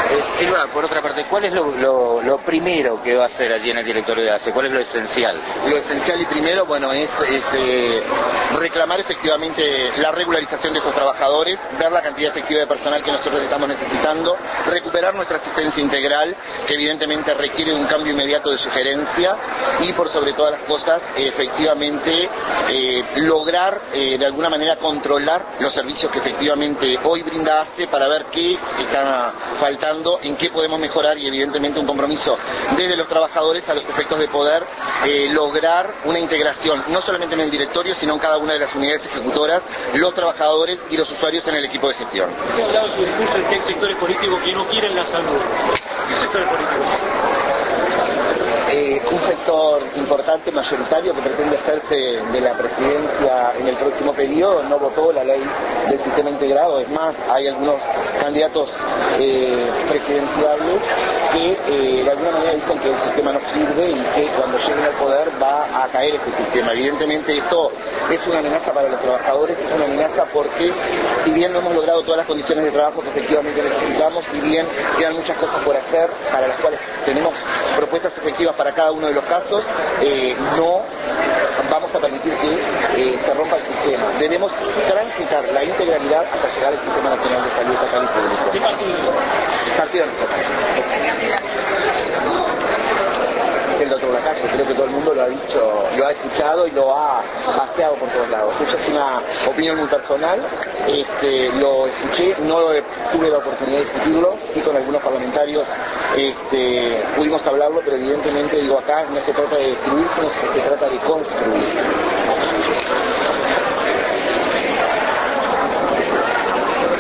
Silva, por otra parte, ¿cuál es lo primero que va a hacer allí en el directorio de ACE? ¿Cuál es lo esencial? Lo esencial y primero, bueno, es reclamar efectivamente la regularización de estos trabajadores, ver la cantidad efectiva de personal que nosotros estamos necesitando, recuperar nuestra asistencia integral, que evidentemente requiere un cambio inmediato de su gerencia, y por sobre todas las cosas, efectivamente, lograr de alguna manera controlar los servicios que efectivamente hoy brinda ACE para ver qué está faltando, en qué podemos mejorar, y evidentemente un compromiso desde los trabajadores a los efectos de poder lograr una integración, no solamente en el directorio, sino en cada una de las unidades ejecutoras, los trabajadores y los usuarios en el equipo de gestión. Usted ha hablado en su discurso de que hay sectores políticos que no quieren la salud. ¿Qué sectores políticos? Un sector importante, mayoritario, que pretende hacerse de la presidencia en el próximo periodo, no votó la ley del sistema integrado. Es más, hay algunos candidatos presidenciables que de alguna manera dicen que el sistema no sirve y que cuando lleguen al poder va a caer este sistema. Evidentemente esto es una amenaza para los trabajadores, es una amenaza porque si bien no hemos logrado todas las condiciones de trabajo que efectivamente necesitamos, si bien quedan muchas cosas por hacer, para las cuales tenemos propuestas efectivas para cada uno de los casos, no vamos a permitir que se rompa el sistema. Debemos transitar la integralidad hasta llegar al Sistema Nacional de Salud Estatal y Público. ¿Qué partido? Partido el doctor Lacalle, creo que todo el mundo lo ha dicho, lo ha escuchado y lo ha paseado por todos lados. Eso es una opinión muy personal, lo escuché, no tuve la oportunidad de discutirlo, sí con algunos parlamentarios pudimos hablarlo, pero evidentemente digo acá no se trata de destruir, sino que se trata de construir.